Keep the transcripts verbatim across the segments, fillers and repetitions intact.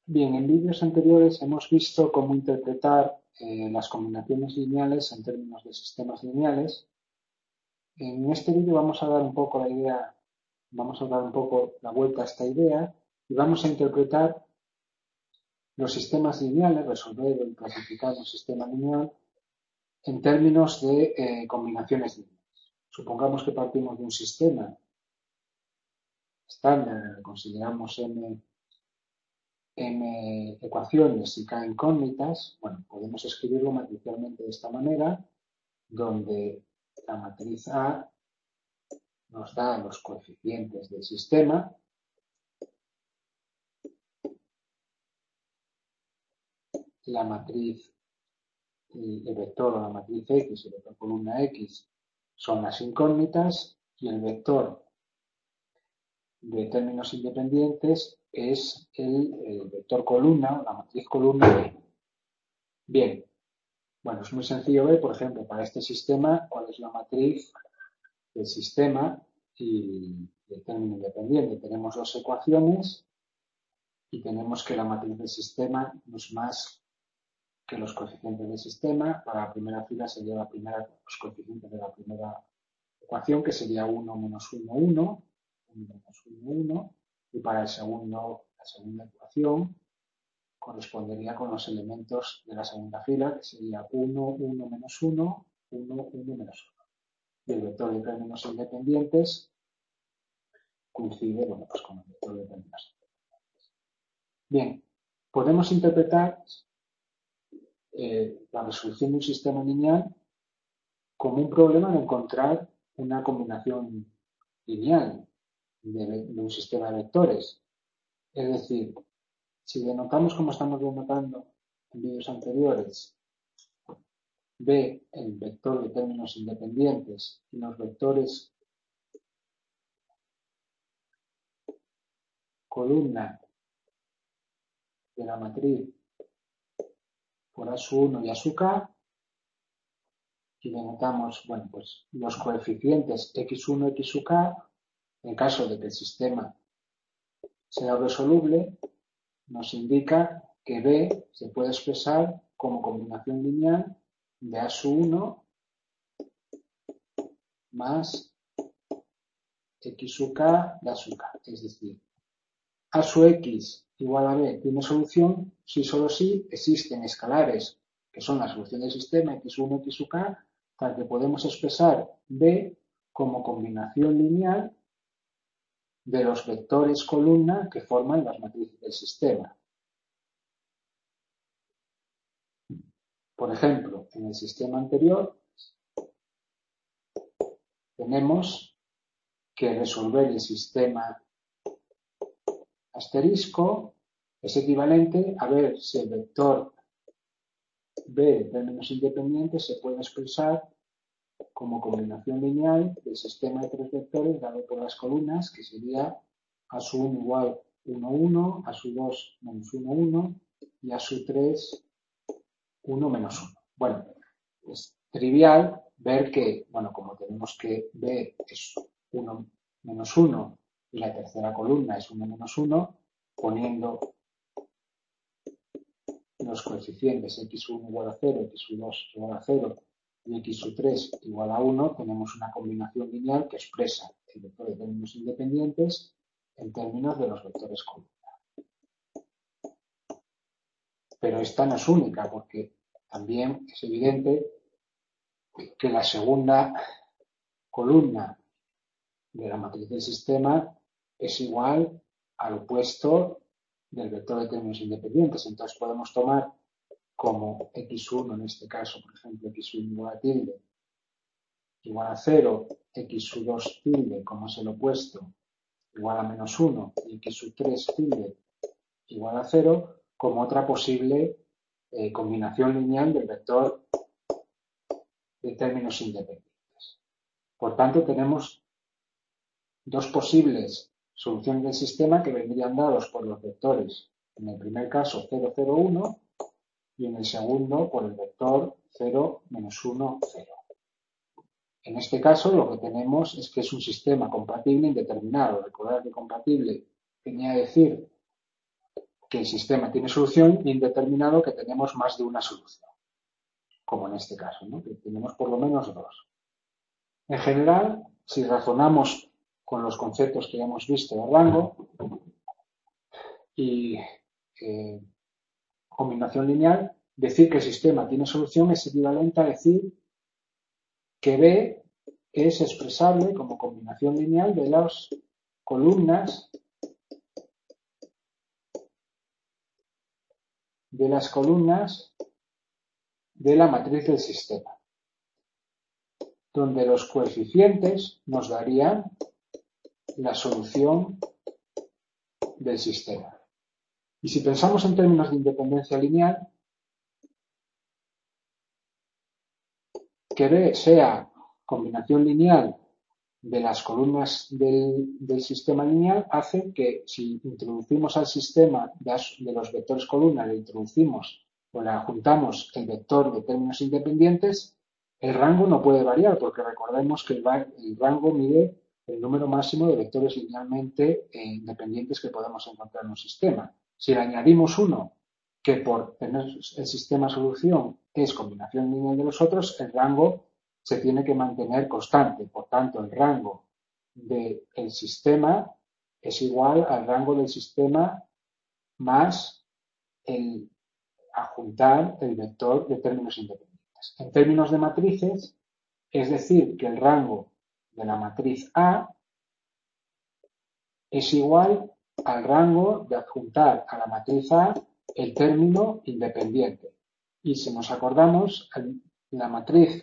Bien, en vídeos anteriores hemos visto cómo interpretar eh, las combinaciones lineales en términos de sistemas lineales. En este vídeo vamos a dar un poco la idea, vamos a dar un poco la vuelta a esta idea y vamos a interpretar los sistemas lineales, resolver y clasificar un sistema lineal en términos de eh, combinaciones lineales. Supongamos que partimos de un sistema estándar, consideramos m m ecuaciones y k incógnitas. Bueno, podemos escribirlo matricialmente de esta manera, donde la matriz A nos da los coeficientes del sistema la matriz, el vector o la matriz X, el vector columna X, son las incógnitas y el vector de términos independientes es el, el vector columna, la matriz columna B. Bien, bueno, es muy sencillo ver, por ejemplo, para este sistema, cuál es la matriz del sistema y el término independiente. Tenemos dos ecuaciones y tenemos que la matriz del sistema no es más que los coeficientes del sistema. Para la primera fila sería la primera, los coeficientes de la primera ecuación, que sería uno menos uno, uno, uno menos uno, uno, y para el segundo, la segunda ecuación correspondería con los elementos de la segunda fila, que sería uno, uno menos uno, uno, uno menos uno. Y el vector de términos independientes coincide, bueno, pues con el vector de términos independientes. Bien, podemos interpretar eh, la resolución de un sistema lineal como un problema de encontrar una combinación lineal de, de un sistema de vectores. Es decir, si denotamos como estamos denotando en vídeos anteriores, B, el vector de términos independientes y los vectores columna de la matriz por A sub uno y A sub k, y denotamos, bueno, pues los coeficientes x uno, x sub k, en caso de que el sistema sea resoluble, nos indica que B se puede expresar como combinación lineal de A sub uno más x sub k de A sub k. Es decir, A sub x igual a B tiene solución si solo si existen escalares que son la solución del sistema x uno, x sub k, tal que podemos expresar B como combinación lineal de los vectores columna que forman las matrices del sistema. Por ejemplo, en el sistema anterior tenemos que resolver el sistema asterisco es equivalente a ver si el vector B de términos independientes se puede expresar como combinación lineal del sistema de tres vectores dado por las columnas, que sería A sub uno igual uno, uno, A sub dos menos uno, uno y A sub tres uno menos uno. Bueno, es trivial ver que, bueno, como tenemos que B es uno menos uno y la tercera columna es uno menos uno, poniendo los coeficientes x uno igual a cero, x dos igual a cero y x tres igual a uno, tenemos una combinación lineal que expresa el vector de términos independientes en términos de los vectores columna. Pero esta no es única, porque también es evidente que la segunda columna de la matriz del sistema es igual al opuesto del vector de términos independientes. Entonces podemos tomar como x uno, en este caso, por ejemplo, x uno igual a tilde, igual a cero, x dos tilde, como es el opuesto, igual a menos uno, y x tres tilde igual a cero, como otra posible eh, combinación lineal del vector de términos independientes. Por tanto, tenemos dos posibles soluciones del sistema que vendrían dados por los vectores, en el primer caso cero, cero, uno, y en el segundo por el vector cero, menos uno, cero. En este caso lo que tenemos es que es un sistema compatible indeterminado. Recordad que compatible venía a decir que el sistema tiene solución, indeterminado que tenemos más de una solución, como en este caso, ¿no? Que tenemos por lo menos dos. En general, si razonamos con los conceptos que ya hemos visto de rango y eh, combinación lineal, decir que el sistema tiene solución es equivalente a decir que B es expresable como combinación lineal de las columnas de las columnas de la matriz del sistema, donde los coeficientes nos darían la solución del sistema. Y si pensamos en términos de independencia lineal, que B sea combinación lineal de las columnas del, del sistema lineal hace que si introducimos al sistema de, de los vectores columna, le introducimos o le adjuntamos el vector de términos independientes, el rango no puede variar porque recordemos que el, el rango mide el número máximo de vectores linealmente eh, independientes que podemos encontrar en un sistema. Si le añadimos uno que por tener el sistema solución es combinación lineal de los otros, el rango se tiene que mantener constante. Por tanto, el rango del sistema es igual al rango del sistema más el adjuntar el vector de términos independientes. En términos de matrices, es decir, que el rango de la matriz A es igual al rango de adjuntar a la matriz A el término independiente. Y si nos acordamos, la matriz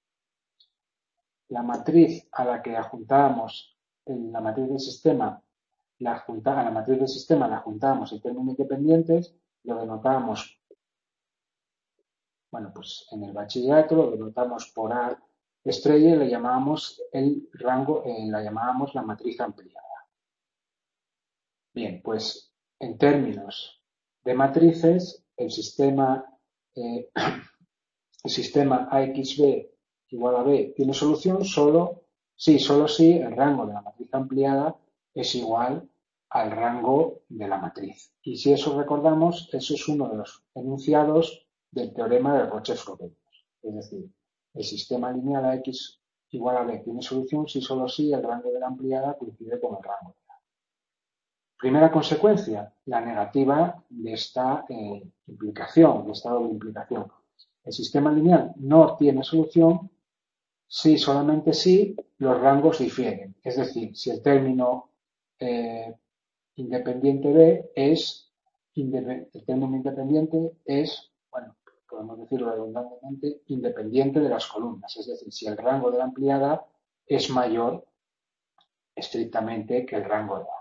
La matriz a la que adjuntábamos en la matriz del sistema, la adjunta, a la matriz del sistema la adjuntábamos el término independientes, lo denotábamos, bueno, pues en el bachillerato lo denotamos por A estrella y le llamábamos el rango, eh, la llamábamos la matriz ampliada. Bien, pues en términos de matrices, el sistema, eh, el sistema A X B igual a B tiene solución solo si, solo si el rango de la matriz ampliada es igual al rango de la matriz. Y si eso recordamos, eso es uno de los enunciados del teorema de Roche-Frobenius. Es decir, el sistema lineal A X igual a B tiene solución si, solo si el rango de la ampliada coincide con el rango de la. Primera consecuencia, la negativa de esta eh, implicación, de esta doble implicación. El sistema lineal no tiene solución si, solamente si, los rangos difieren. Es decir, si el término eh, independiente B es, el término independiente es, bueno, podemos decirlo redundantemente, independiente de las columnas. Es decir, si el rango de la ampliada es mayor estrictamente que el rango de A.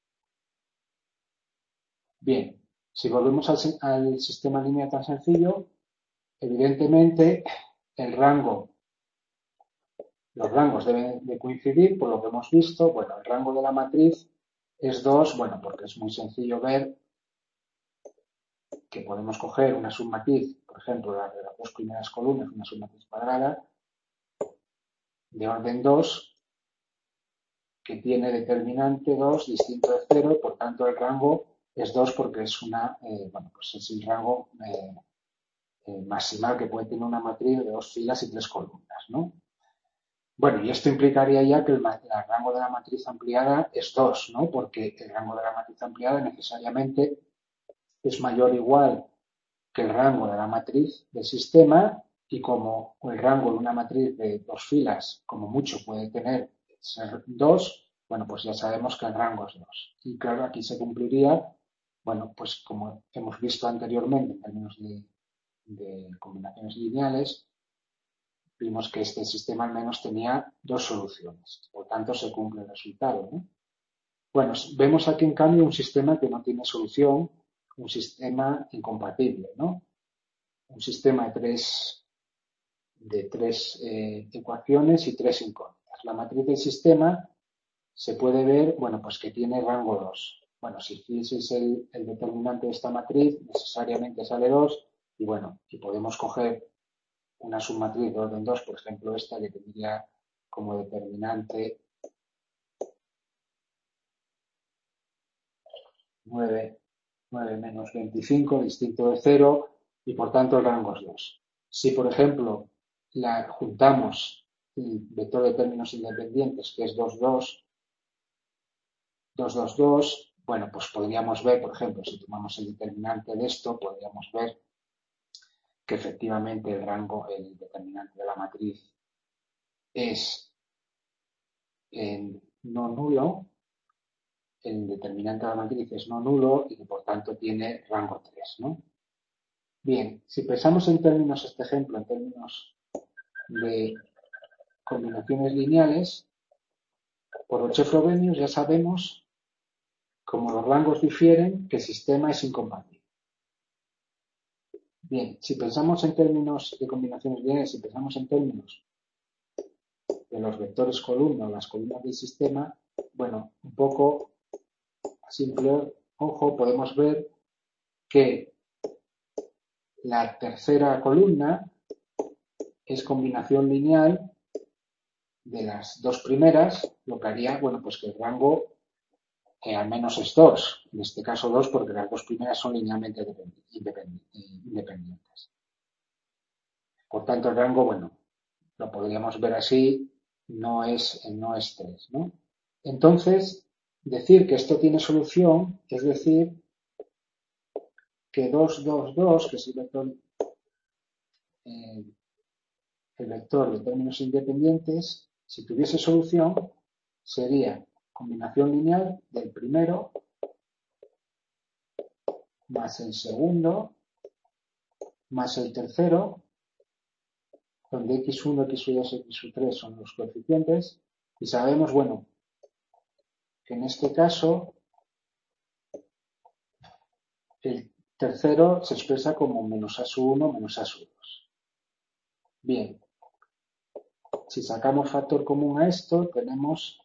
Bien, si volvemos al, al sistema lineal tan sencillo, evidentemente el rango Los rangos deben de coincidir, por lo que hemos visto. Bueno, el rango de la matriz es dos, bueno, porque es muy sencillo ver que podemos coger una submatriz, por ejemplo, la de las dos primeras columnas, una submatriz cuadrada de orden dos, que tiene determinante dos distinto de cero, por tanto el rango es dos porque es una, eh, bueno, pues es el rango eh, eh, maximal que puede tener una matriz de dos filas y tres columnas, ¿no? Bueno, y esto implicaría ya que el, el rango de la matriz ampliada es dos, ¿no? Porque el rango de la matriz ampliada necesariamente es mayor o igual que el rango de la matriz del sistema y como el rango de una matriz de dos filas, como mucho, puede tener ser dos, bueno, pues ya sabemos que el rango es dos. Y claro, aquí se cumpliría, bueno, pues como hemos visto anteriormente en términos de, de combinaciones lineales, vimos que este sistema al menos tenía dos soluciones, por tanto se cumple el resultado, ¿no? Bueno, vemos aquí en cambio un sistema que no tiene solución, un sistema incompatible, ¿no? Un sistema de tres, de tres eh, ecuaciones y tres incógnitas. La matriz del sistema se puede ver, bueno, pues que tiene rango dos. Bueno, si es el, el determinante de esta matriz, necesariamente sale dos, y bueno, y podemos coger una submatriz de orden dos, por ejemplo esta, que tendría como determinante nueve, nueve menos veinticinco, distinto de cero, y por tanto el rango es dos. Si, por ejemplo, la, juntamos el vector de términos independientes, que es dos, dos, dos, dos, dos, bueno, pues podríamos ver, por ejemplo, si tomamos el determinante de esto, podríamos ver que efectivamente el rango, el determinante de la matriz es eh, no nulo, el determinante de la matriz es no nulo y que por tanto tiene rango tres, ¿no? Bien, si pensamos en términos, este ejemplo, en términos de combinaciones lineales, por Oche-Frobenius ya sabemos, como los rangos difieren, que el sistema es incompatible. Bien, si pensamos en términos de combinaciones lineales, si pensamos en términos de los vectores columna o las columnas del sistema, bueno, un poco a simple ojo podemos ver que la tercera columna es combinación lineal de las dos primeras, lo que haría, bueno, pues que el rango eh, al menos es dos, en este caso dos porque las dos primeras son linealmente independientes. Por tanto, el rango, bueno, lo podríamos ver así, no es, no es tres, ¿no? Entonces, decir que esto tiene solución es decir que dos, dos, dos, que es el vector, eh, el vector de términos independientes, si tuviese solución, sería combinación lineal del primero más el segundo más el tercero, donde equis uno, equis dos, equis tres son los coeficientes, y sabemos, bueno, que en este caso el tercero se expresa como menos a sub uno menos a sub dos. Bien, si sacamos factor común a esto, tenemos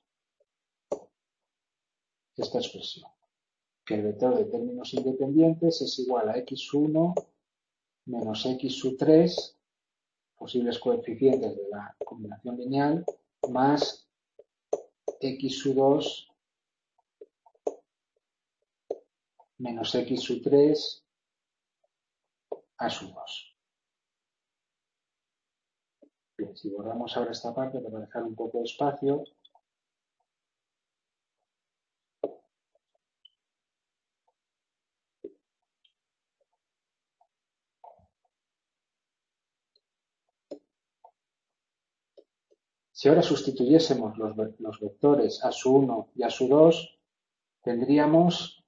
esta expresión, que el vector de términos independientes es igual a equis uno menos equis tres, posibles coeficientes de la combinación lineal, más equis dos menos equis tres a sub dos. Bien, si borramos ahora esta parte para dejar un poco de espacio, si ahora sustituyésemos los, los vectores a sub uno y a sub dos, tendríamos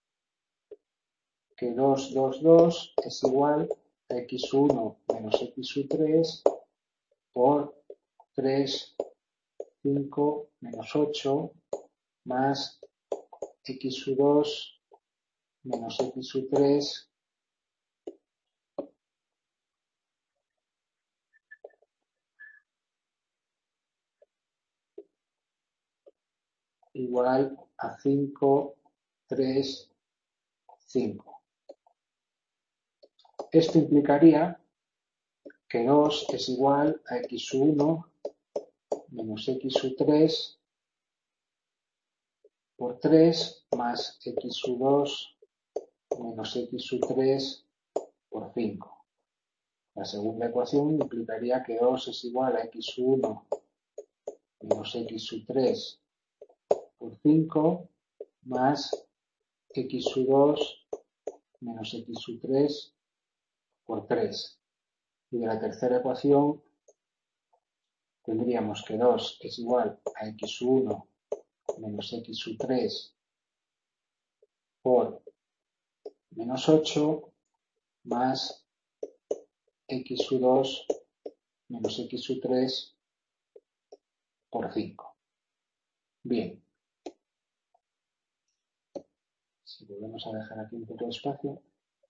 que dos, dos, dos es igual a equis uno menos equis tres por tres, cinco menos ocho más equis dos menos equis tres igual a cinco, tres, cinco. Esto implicaría que dos es igual a equis uno menos equis tres por tres más equis dos menos equis tres por cinco. La segunda ecuación implicaría que dos es igual a equis uno menos equis tres por cinco más equis dos menos equis tres por tres. Y de la tercera ecuación tendríamos que dos es igual a equis uno menos equis tres por menos ocho más equis dos menos equis tres por cinco. Bien. Si volvemos a dejar aquí un poco de espacio.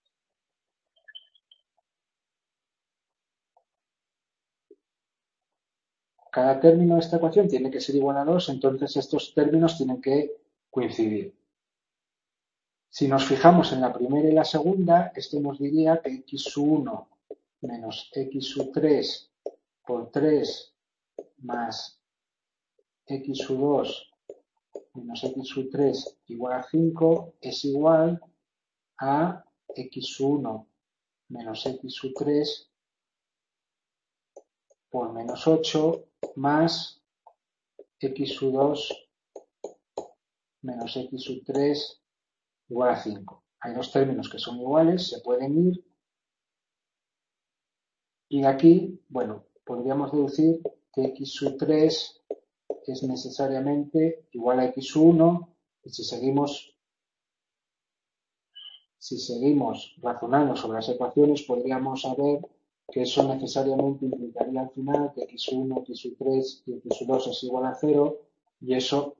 Cada término de esta ecuación tiene que ser igual a dos, entonces estos términos tienen que coincidir. Si nos fijamos en la primera y la segunda, esto nos diría que equis uno menos equis tres por tres más equis dos menos equis tres igual a cinco es igual a x uno menos x tres por menos ocho más x dos menos x tres igual a cinco. Hay dos términos que son iguales, se pueden ir. Y de aquí, bueno, podríamos deducir que x tres es necesariamente igual a x uno, y si seguimos, si seguimos razonando sobre las ecuaciones, podríamos saber que eso necesariamente implicaría al final que x uno, x tres y x dos es igual a cero, y eso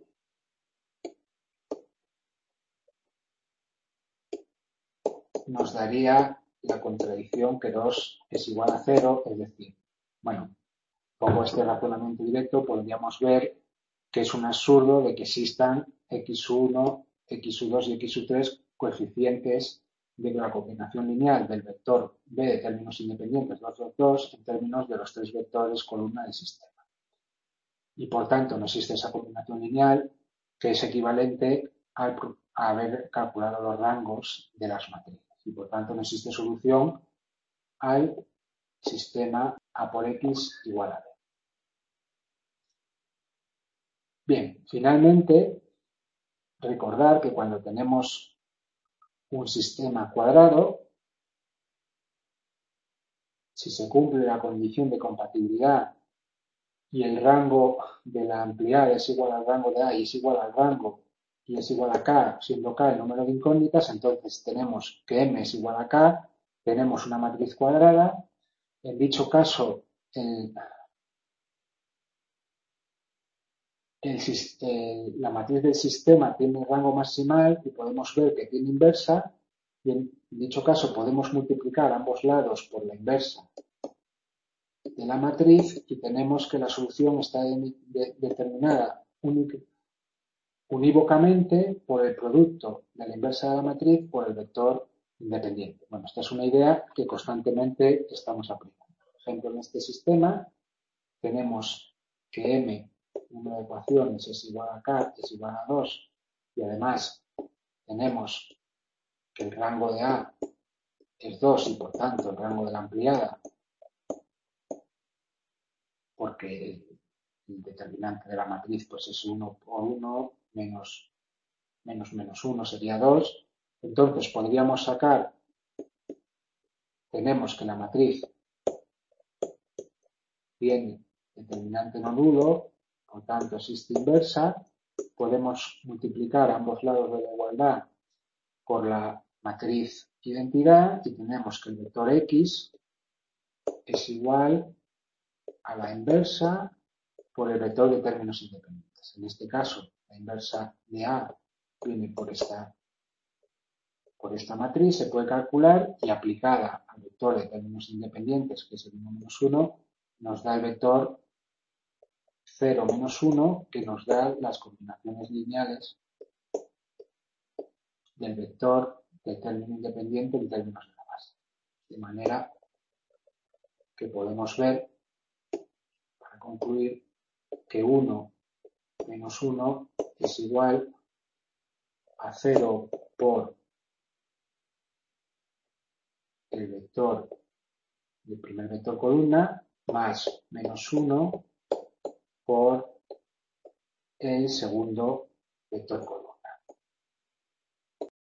nos daría la contradicción que dos es igual a cero, es decir, bueno, pongo este razonamiento directo, podríamos ver que es un absurdo de que existan x uno, x dos y x tres coeficientes de la combinación lineal del vector b de términos independientes dos, dos, dos en términos de los tres vectores columna del sistema. Y por tanto no existe esa combinación lineal que es equivalente a haber calculado los rangos de las matrices. Y por tanto no existe solución al sistema A por X igual a B. Bien, finalmente, recordar que cuando tenemos un sistema cuadrado, si se cumple la condición de compatibilidad y el rango de la ampliada es igual al rango de A y es igual al rango y es igual a K, siendo K el número de incógnitas, entonces tenemos que M es igual a K, tenemos una matriz cuadrada. En dicho caso, el, el, el, la matriz del sistema tiene rango maximal y podemos ver que tiene inversa, y en dicho caso podemos multiplicar ambos lados por la inversa de la matriz y tenemos que la solución está de, de, determinada única, unívocamente por el producto de la inversa de la matriz por el vector independiente. Bueno, esta es una idea que constantemente estamos aplicando. Por ejemplo, en este sistema tenemos que M, número de ecuaciones, es igual a K, es igual a dos, y además tenemos que el rango de A es dos y por tanto el rango de la ampliada, porque el determinante de la matriz pues es uno por uno menos menos menos uno sería dos. Entonces podríamos sacar, tenemos que la matriz tiene determinante no nulo, por tanto existe inversa, podemos multiplicar ambos lados de la igualdad por la matriz identidad y tenemos que el vector X es igual a la inversa por el vector de términos independientes. En este caso, la inversa de A viene por esta, por esta matriz, se puede calcular y aplicada al vector de términos independientes, que es el uno menos uno, nos da el vector cero menos uno, que nos da las combinaciones lineales del vector del término independiente en términos de la base. De manera que podemos ver, para concluir, que uno menos uno es igual a cero por el vector del primer vector columna más menos uno por el segundo vector columna.